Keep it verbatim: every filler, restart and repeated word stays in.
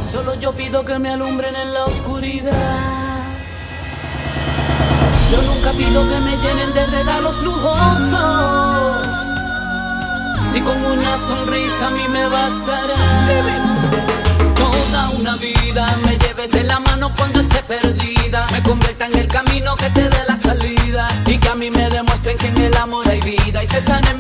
Solo yo pido que me alumbren en la oscuridad. Yo nunca pido que me llenen de regalos lujosos, si con una sonrisa a mí me bastará. Toda una vida me lleves de la mano cuando esté perdida, me convierta en el camino que te dé la salida, y que a mí me demuestren que en el amor hay vida y se sane